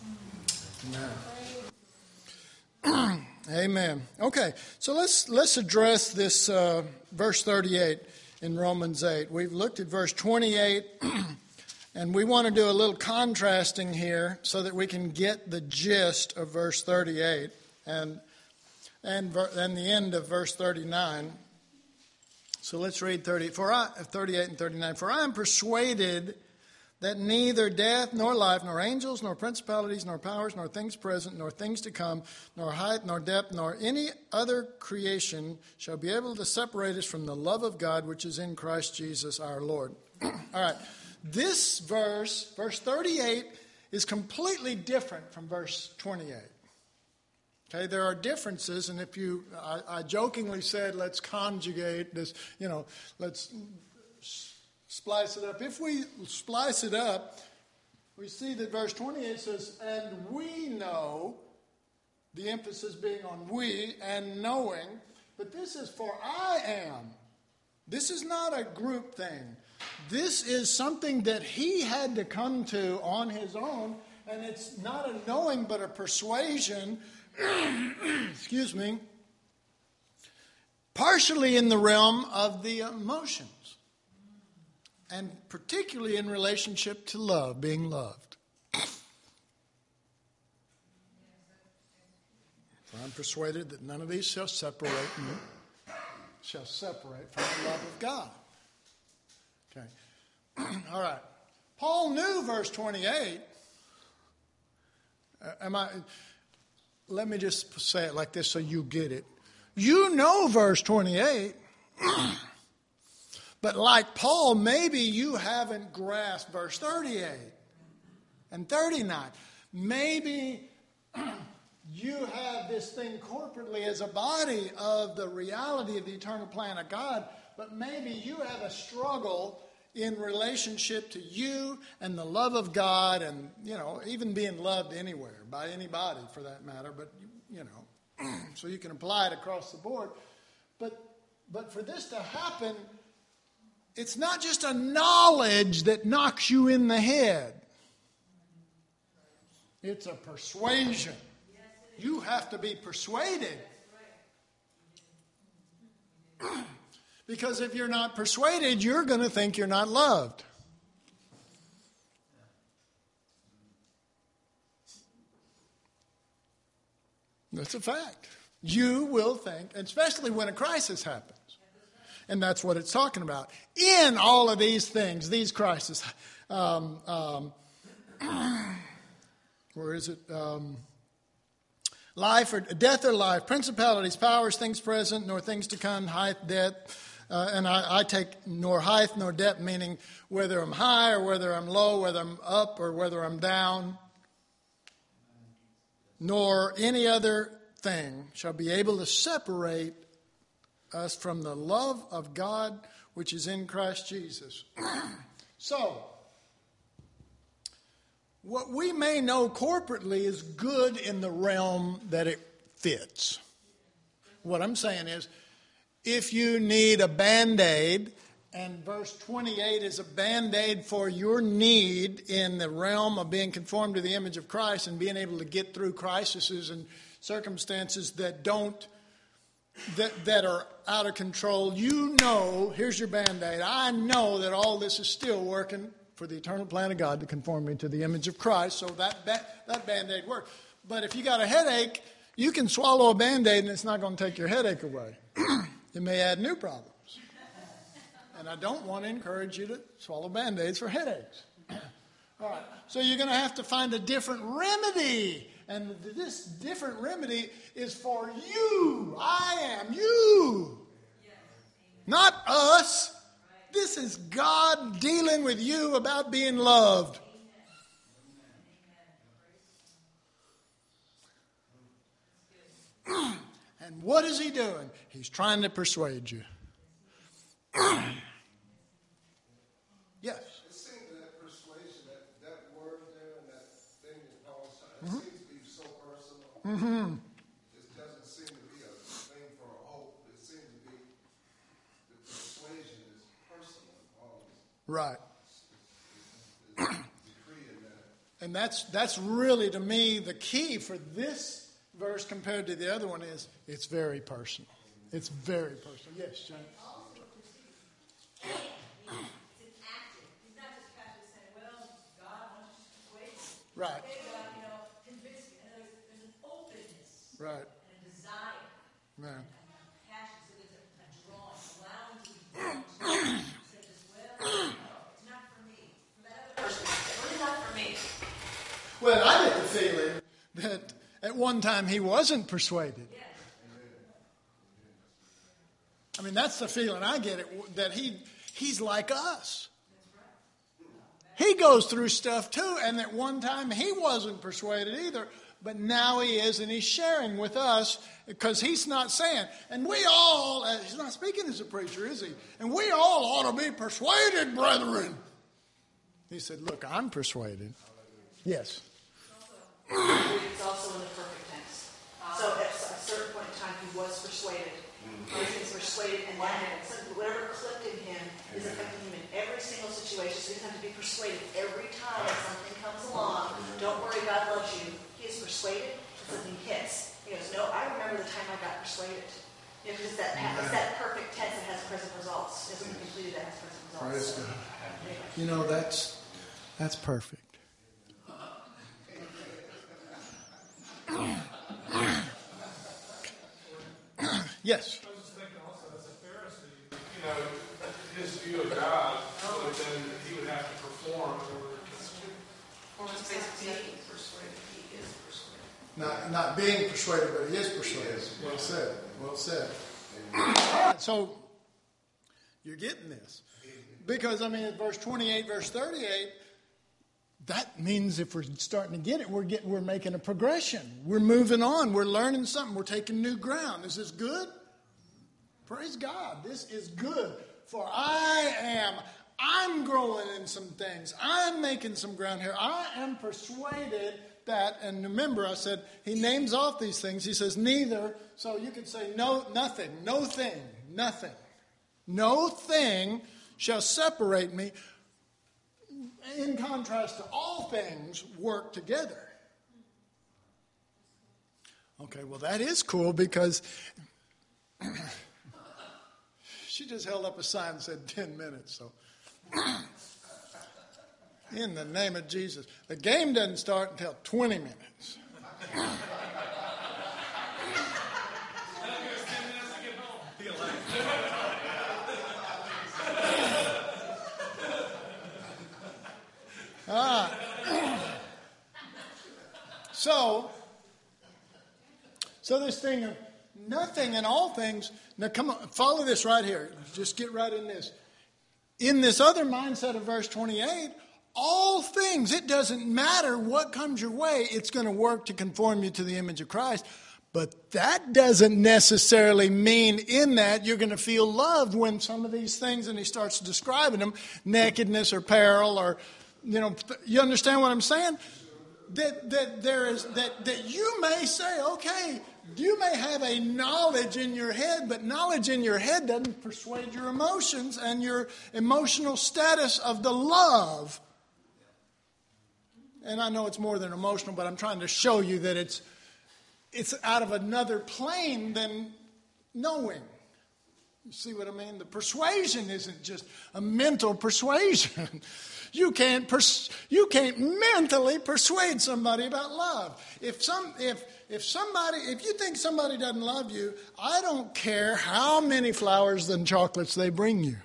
Amen. Amen. Okay, so let's let's address this uh, verse thirty-eight in Romans eight. We've looked at verse twenty-eight. And we want to do a little contrasting here so that we can get the gist of verse thirty-eight and and, and the end of verse thirty-nine. So let's read thirty, for I, thirty-eight and thirty-nine. For I am persuaded that neither death, nor life, nor angels, nor principalities, nor powers, nor things present, nor things to come, nor height, nor depth, nor any other creation shall be able to separate us from the love of God which is in Christ Jesus our Lord. All right. This verse, verse thirty-eight, is completely different from verse twenty-eight. Okay, there are differences, and if you, I, I jokingly said, let's conjugate this, you know, let's splice it up. If we splice it up, we see that verse twenty-eight says, and we know, the emphasis being on we, and knowing, but this is for I am. This is not a group thing. This is something that he had to come to on his own, and it's not a knowing but a persuasion, excuse me, partially in the realm of the emotions, and particularly in relationship to love, being loved. For I'm persuaded that none of these shall separate me, shall separate from the love of God. Okay. All right. Paul knew verse twenty-eight. Uh, am I? Let me just say it like this so you get it. You know verse twenty-eight. But like Paul, maybe you haven't grasped verse thirty-eight and thirty-nine. Maybe you have this thing corporately as a body of the reality of the eternal plan of God, but maybe you have a struggle in relationship to you and the love of God and, you know, even being loved anywhere by anybody for that matter. But, you know, so you can apply it across the board. But, but for this to happen, it's not just a knowledge that knocks you in the head. It's a persuasion. You have to be persuaded. Because if you're not persuaded, you're going to think you're not loved. That's a fact. You will think, especially when a crisis happens. And that's what it's talking about. In all of these things, these crises, um, um, where is it? Um, life or death or life, principalities, powers, things present, nor things to come, height, depth. Uh, and I, I take nor height nor depth, meaning whether I'm high or whether I'm low, whether I'm up or whether I'm down, nor any other thing shall be able to separate us from the love of God which is in Christ Jesus. So, what we may know corporately is good in the realm that it fits. What I'm saying is, if you need a Band-Aid, and verse twenty-eight is a Band-Aid for your need in the realm of being conformed to the image of Christ and being able to get through crises and circumstances that don't, that, that are out of control, you know, here's your Band-Aid. I know that all this is still working for the eternal plan of God to conform me to the image of Christ, so that, that, that Band-Aid works. But if you got a headache, you can swallow a Band-Aid and it's not going to take your headache away. It may add new problems. And I don't want to encourage you to swallow Band-Aids for headaches. All right. So you're going to have to find a different remedy. And this different remedy is for you. I am you. Not us. This is God dealing with you about being loved. And what is he doing? He's trying to persuade you. Yes. It seems that persuasion, that, that word there and that thing that Paul said, it mm-hmm. seems to be so personal. Mm-hmm. It doesn't seem to be a thing for a hope. It seems to be the persuasion is personal. Always. Right. It's, it's, it's that. And that's that's really, to me, the key for this verse compared to the other one is it's very personal. It's very personal. Yes, James. Right. They, uh, you know, convince me. And there's, there's an openness. Right. And a desire. Yeah. And a passion. So there's a, a drawing, allowing you to be drawn to. Say this, well, no, it's not for me. For that other person, it's really not for me. Well, I get the feeling that at one time he wasn't persuaded. Yes. I mean, that's the feeling I get, it, that he he's like us. He goes through stuff too, and at one time he wasn't persuaded either, but now he is, and he's sharing with us because he's not saying, and we all, uh, he's not speaking as a preacher, is he? And we all ought to be persuaded, brethren. He said, look, I'm persuaded. Yes. It's also in the perfect tense. So at a certain point in time, he was persuaded. He was persuaded, and then whatever clicked in him is affecting him in every single situation. So he doesn't have to be persuaded every time that something comes along. Don't worry, God loves you. He is persuaded, and something hits. He goes, no, I remember the time I got persuaded. You know, because it's that, it's that perfect tense that has present results. It isn't completed that has present results. Praise God. You know, that's that's perfect. Yes. I was just thinking also, as a Pharisee, you know, his view of God, but then he would have to perform in order to. Or it's basically being persuaded. He is persuaded. Not, not being persuaded, but he is persuaded. Well said. Well said. All right, so you're getting this. Because, I mean, at verse twenty-eight, verse thirty-eight, that means if we're starting to get it, we're getting, we're making a progression. We're moving on. We're learning something. We're taking new ground. Is this good? Praise God. This is good. For I am, I'm growing in some things. I'm making some ground here. I am persuaded that, and remember I said he names off these things. He says neither, so you could say no, nothing, no thing, nothing. No thing shall separate me. In contrast to all things work together. Okay, well that is cool because she just held up a sign and said ten minutes, so in the name of Jesus. The game doesn't start until twenty minutes. Ah. So, so this thing of nothing and all things. Now come on, follow this right here. Just get right in this. In this other mindset of verse twenty-eight, all things, it doesn't matter what comes your way, it's going to work to conform you to the image of Christ. But that doesn't necessarily mean in that you're going to feel loved when some of these things, and he starts describing them, nakedness or peril or, you know, you understand what I'm saying? That that there is that that you may say, okay, you may have a knowledge in your head, but knowledge in your head doesn't persuade your emotions and your emotional status of the love. And I know it's more than emotional, but I'm trying to show you that it's it's out of another plane than knowing. You see what I mean? The persuasion isn't just a mental persuasion. You can't pers- you can't mentally persuade somebody about love. If some if if somebody if you think somebody doesn't love you, I don't care how many flowers and chocolates they bring you.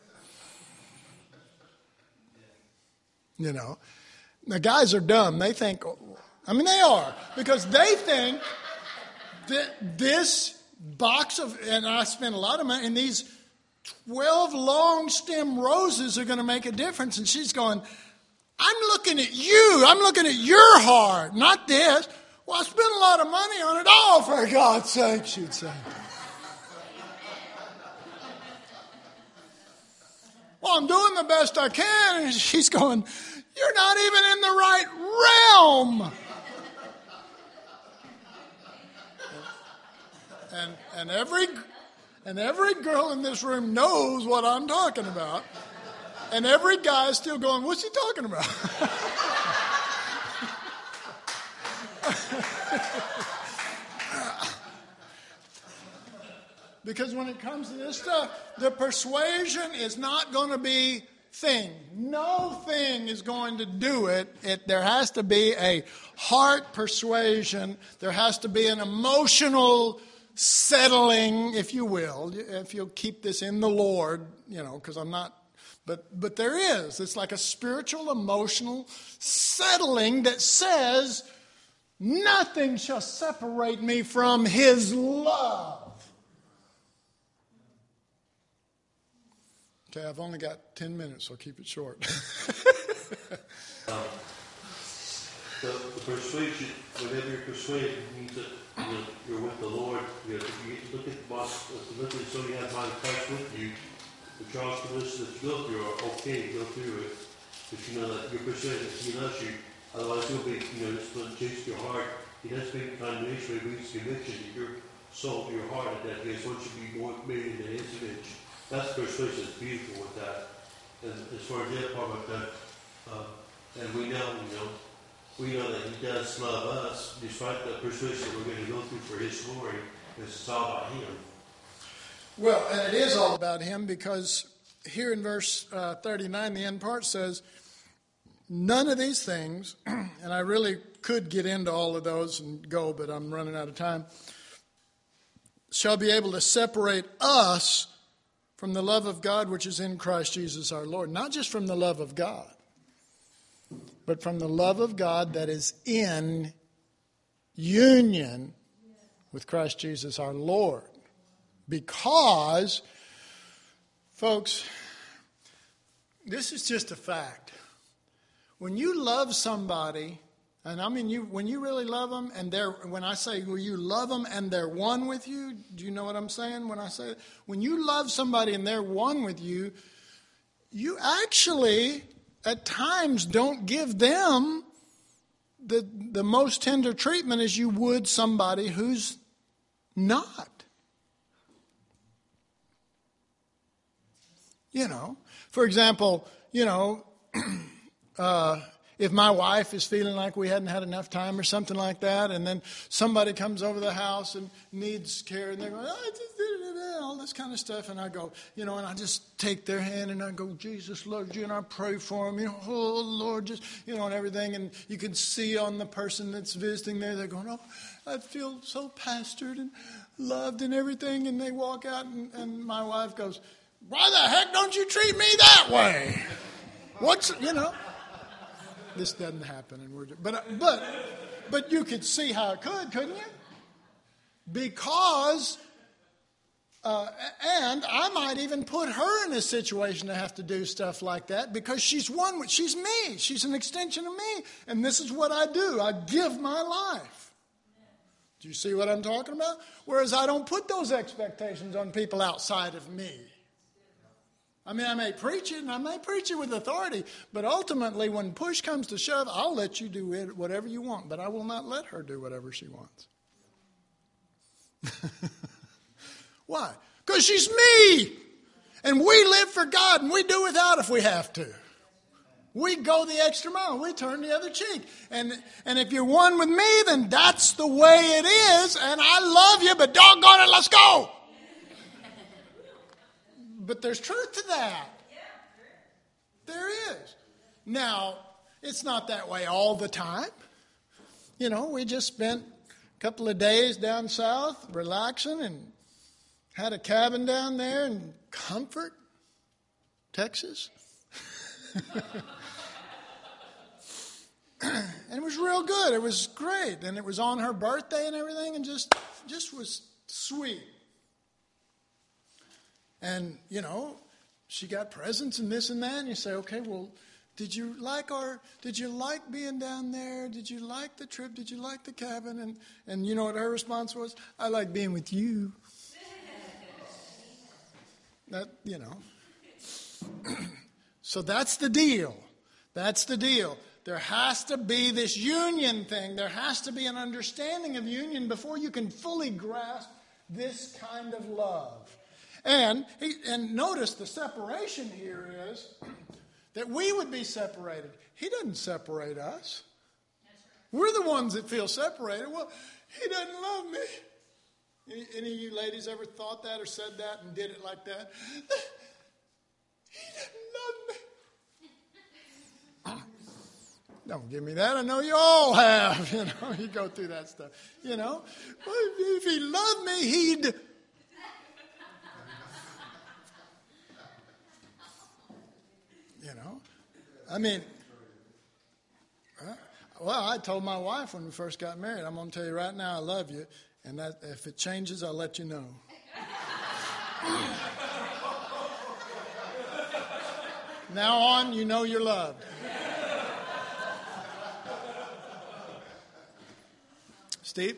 You know, the guys are dumb. They think, I mean, they are because they think that this box of, and I spent a lot of money, and these twelve long stem roses are going to make a difference. And she's going, I'm looking at you. I'm looking at your heart, not this. Well, I spent a lot of money on it all, for God's sake, she'd say. Well, I'm doing the best I can. And she's going, you're not even in the right realm. And, and every and every girl in this room knows what I'm talking about. And every guy is still going, what's he talking about? Because when it comes to this stuff, the persuasion is not going to be thing. No thing is going to do it. It. There has to be a heart persuasion. There has to be an emotional settling, if you will, if you'll keep this in the Lord, you know, because I'm not, but but there is. It's like a spiritual, emotional settling that says, nothing shall separate me from His love. Okay, I've only got ten minutes, so keep it short. um, the, the persuasion, whenever you're persuaded, means that you know, you're with the Lord. You know, if you look at the box, look at so you have mind Christ with you. The trials and tribulations that you go through are okay, go through it. But you know that you're persuaded that He loves you. Otherwise, He'll be, you know, just going to chase your heart. He doesn't bring condemnation, He brings conviction to your soul, to your heart, at that He wants you to be more made into His image. That's persuasion. It's beautiful with that. And as far as the other part of that, uh, and we know, you know, we know that He does love us, despite the persuasion that we're going to go through for His glory. It's all about Him. Well, and it is all about Him because here in verse uh, thirty-nine, the end part says, none of these things, and I really could get into all of those and go, but I'm running out of time, shall be able to separate us from the love of God which is in Christ Jesus our Lord. Not just from the love of God, but from the love of God that is in union with Christ Jesus our Lord. Because, folks, this is just a fact. When you love somebody, and I mean, you when you really love them, and they're, when I say well, you love them and they're one with you, do you know what I'm saying when I say that? When you love somebody and they're one with you, you actually at times don't give them the, the most tender treatment as you would somebody who's not. You know, for example, you know, uh, if my wife is feeling like we hadn't had enough time or something like that, and then somebody comes over the house and needs care, and they go, oh, just did it, all this kind of stuff, and I go, you know, and I just take their hand and I go, Jesus loves you, and I pray for them, you know, oh Lord, just, you know, and everything, and you can see on the person that's visiting there, they're going, oh, I feel so pastored and loved and everything, and they walk out, and, and my wife goes, why the heck don't you treat me that way? What's, you know, this doesn't happen, and we're, but, but, but you could see how it could, couldn't you? Because, uh, and I might even put her in a situation to have to do stuff like that because she's one, with, she's me, she's an extension of me, and this is what I do, I give my life. Do you see what I'm talking about? Whereas I don't put those expectations on people outside of me. I mean, I may preach it, and I may preach it with authority, but ultimately, when push comes to shove, I'll let you do it, whatever you want, but I will not let her do whatever she wants. Why? Because she's me, and we live for God, and we do without if we have to. We go the extra mile. We turn the other cheek. And, and if you're one with me, then that's the way it is, and I love you, but doggone it, let's go. But there's truth to that. There is. Now, it's not that way all the time. You know, we just spent a couple of days down south relaxing and had a cabin down there in Comfort, Texas. And it was real good. It was great. And it was on her birthday and everything, and just, just was sweet. And, you know, she got presents and this and that. And you say, okay, well, did you like our, did you like being down there? Did you like the trip? Did you like the cabin? And, and you know what her response was? I like being with you. That, you know. So that's the deal. That's the deal. There has to be this union thing. There has to be an understanding of union before you can fully grasp this kind of love. And, and notice the separation here is that we would be separated. He doesn't separate us. We're the ones that feel separated. Well, he doesn't love me. Any, any of you ladies ever thought that or said that and did it like that? He doesn't love me. Don't give me that. I know you all have. You know, you go through that stuff. You know, well, if he loved me, he'd... You know, I mean, well, I told my wife when we first got married, I'm going to tell you right now, I love you, and that if it changes, I'll let you know. Now on, you know you're loved. Steve?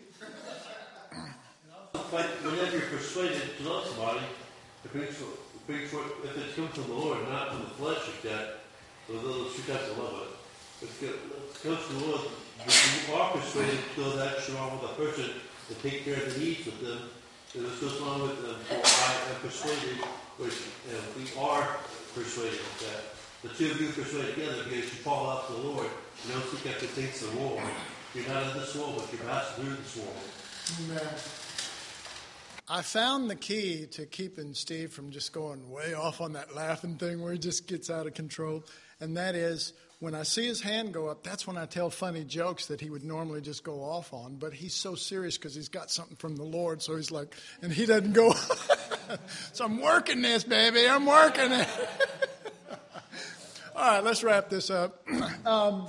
Like whenever you're persuaded to love somebody, it brings for, it brings for, if it comes from the Lord, not from the flesh like that, so those two types of love it. If it comes from the Lord, when you are persuaded to go that strong with a person and take care of the needs with them, and this goes along with them, for I am persuaded, which and we are persuaded that the two of you are persuaded together because you fall out to the Lord. You don't seek after things of the world. You're not in this world, but you're passing through this world. Amen. I found the key to keeping Steve from just going way off on that laughing thing where he just gets out of control. And that is, when I see his hand go up, that's when I tell funny jokes that he would normally just go off on. But he's so serious because he's got something from the Lord. So he's like, and he doesn't go. So I'm working this, baby. I'm working it. All right, let's wrap this up. Um,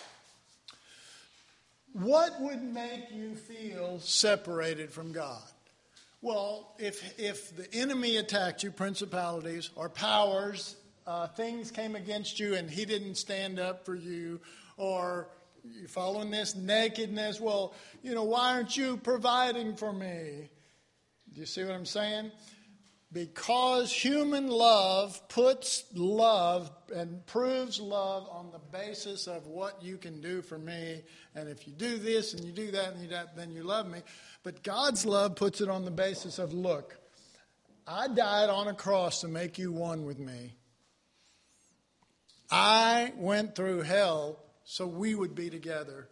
what would make you feel separated from God? Well, if if the enemy attacked you, principalities or powers, uh, things came against you and he didn't stand up for you, or you following this nakedness, well, you know, why aren't you providing for me? Do you see what I'm saying? Because human love puts love and proves love on the basis of what you can do for me. And if you do this and you do that and you do that, then you love me. But God's love puts it on the basis of, look, I died on a cross to make you one with me. I went through hell so we would be together.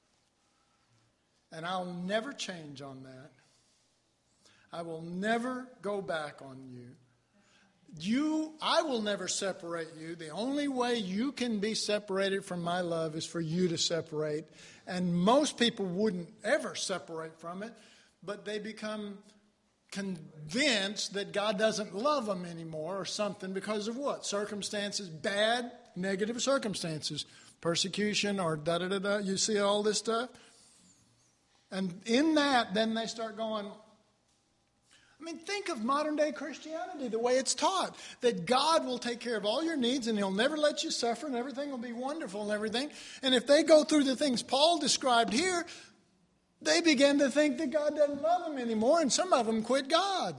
And I'll never change on that. I will never go back on you. You, I will never separate you. The only way you can be separated from my love is for you to separate. And most people wouldn't ever separate from it, but they become convinced that God doesn't love them anymore or something because of what? Circumstances, bad, negative circumstances, persecution or da-da-da-da. You see all this stuff? And in that, then they start going, I mean, think of modern day Christianity, the way it's taught, that God will take care of all your needs and he'll never let you suffer and everything will be wonderful and everything. And if they go through the things Paul described here, they begin to think that God doesn't love them anymore, and some of them quit God.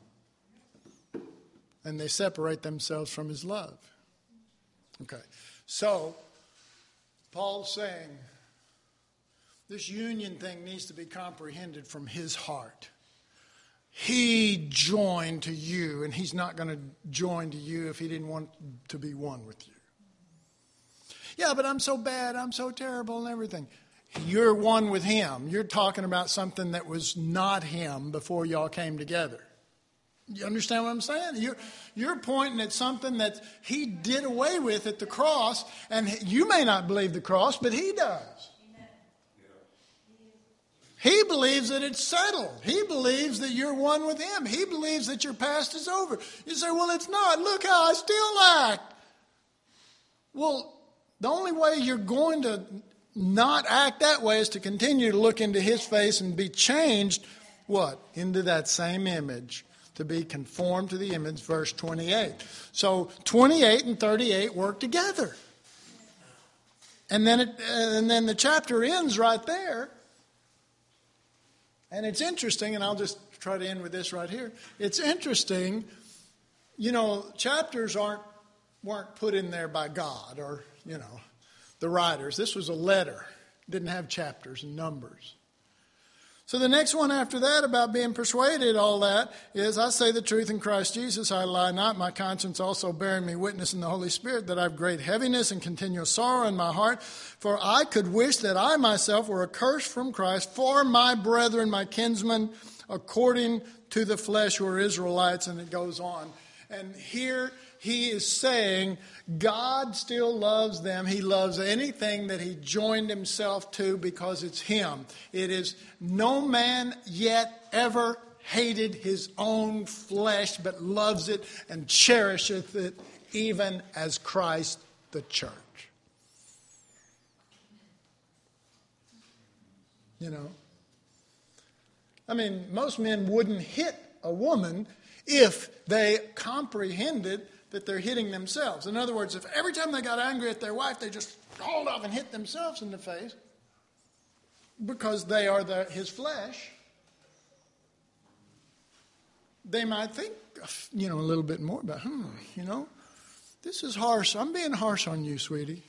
And they separate themselves from his love. Okay, so Paul's saying this union thing needs to be comprehended from his heart. He joined to you, and he's not going to join to you if he didn't want to be one with you. Yeah, but I'm so bad, I'm so terrible and everything. You're one with him. You're talking about something that was not him before y'all came together. You understand what I'm saying? You're, you're pointing at something that he did away with at the cross, and you may not believe the cross, but he does. He believes that it's settled. He believes that you're one with him. He believes that your past is over. You say, well, it's not. Look how I still act. Well, the only way you're going to not act that way is to continue to look into his face and be changed, what? Into that same image. To be conformed to the image, verse twenty-eight. So twenty-eight and thirty-eight work together. And then, it, and then the chapter ends right there. And it's interesting, and I'll just try to end with this right here. It's interesting, you know, chapters aren't weren't put in there by God or, you know, the writers. This was a letter. It didn't have chapters and numbers. So the next one after that about being persuaded, all that, is I say the truth in Christ Jesus, I lie not, my conscience also bearing me witness in the Holy Spirit that I have great heaviness and continual sorrow in my heart. For I could wish that I myself were accursed from Christ for my brethren, my kinsmen, according to the flesh who are Israelites, and it goes on. And here he is saying God still loves them. He loves anything that he joined himself to because it's him. It is no man yet ever hated his own flesh, but loves it and cherisheth it, even as Christ the church. You know, I mean, most men wouldn't hit a woman if they comprehended that they're hitting themselves. In other words, if every time they got angry at their wife, they just hauled off and hit themselves in the face because they are the, his flesh, they might think, you know, a little bit more about, hmm, you know, this is harsh. I'm being harsh on you, sweetie.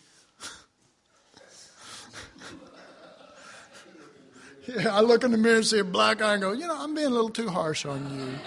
Yeah, I look in the mirror and see a black eye and go, you know, I'm being a little too harsh on you.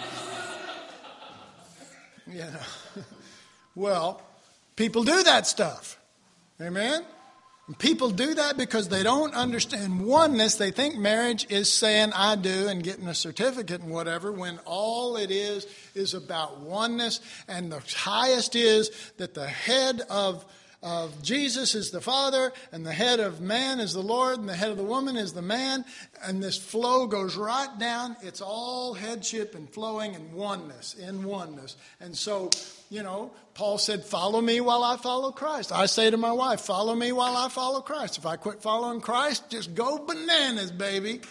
You know. Well, people do that stuff. Amen? And people do that because they don't understand oneness. They think marriage is saying I do and getting a certificate and whatever, when all it is is about oneness. And the highest is that the head of Of Jesus is the Father, and the head of man is the Lord, and the head of the woman is the man, and this flow goes right down. It's all headship and flowing and oneness, in oneness. And so, you know, Paul said, follow me while I follow Christ. I say to my wife, follow me while I follow Christ. If I quit following Christ, just go bananas, baby.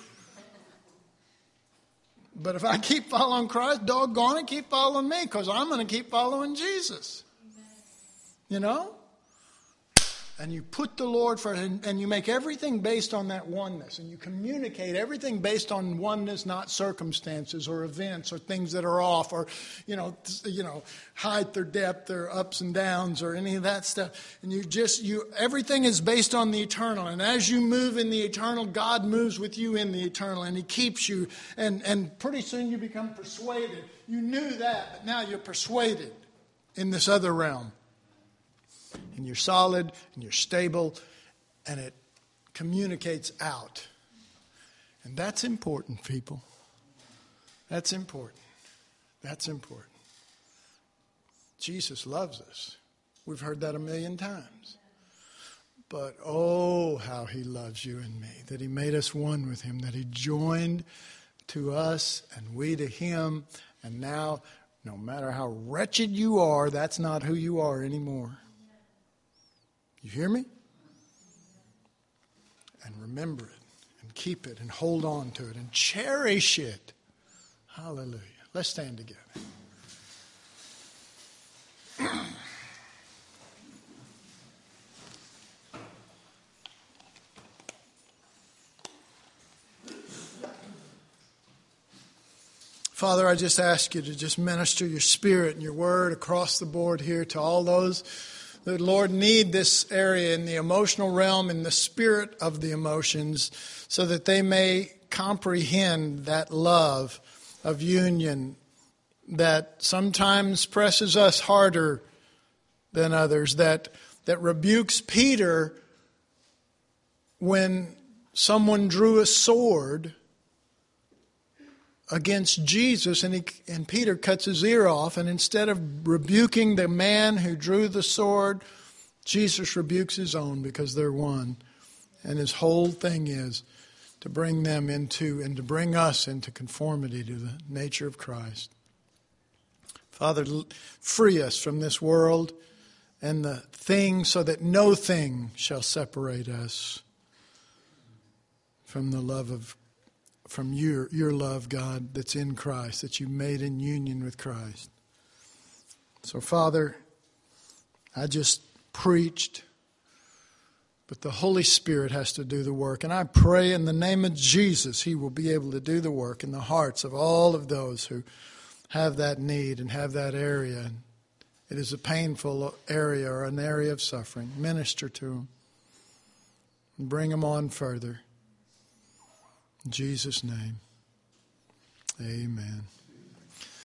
But if I keep following Christ, doggone it, keep following me, because I'm going to keep following Jesus. You know? and you put the Lord first, and, and you make everything based on that oneness, and you communicate everything based on oneness, not circumstances or events or things that are off, or you know, you know, height or depth or ups and downs or any of that stuff. And you just you everything is based on the eternal. And as you move in the eternal, God moves with you in the eternal, and He keeps you. And and pretty soon you become persuaded. You knew that, but now you're persuaded in this other realm. And you're solid, and you're stable, and it communicates out. And that's important, people. That's important. That's important. Jesus loves us. We've heard that a million times. But oh, how He loves you and me, that He made us one with Him, that He joined to us and we to Him. And now, no matter how wretched you are, that's not who you are anymore. You hear me? And remember it, and keep it, and hold on to it, and cherish it. Hallelujah. Let's stand together. Father, I just ask you to just minister your Spirit and your word across the board here to all those that, Lord, need this area in the emotional realm, in the spirit of the emotions, so that they may comprehend that love of union that sometimes presses us harder than others, that, that rebukes Peter when someone drew a sword against Jesus, and he, and Peter cuts his ear off, and instead of rebuking the man who drew the sword, Jesus rebukes his own, because they're one. And his whole thing is to bring them into, and to bring us into conformity to the nature of Christ. Father, free us from this world and the thing, so that no thing shall separate us from the love of from your, your love, God, that's in Christ, that you made in union with Christ. So, Father, I just preached, but the Holy Spirit has to do the work. And I pray in the name of Jesus, He will be able to do the work in the hearts of all of those who have that need and have that area. It is a painful area or an area of suffering. Minister to them and bring them on further. In Jesus' name, amen.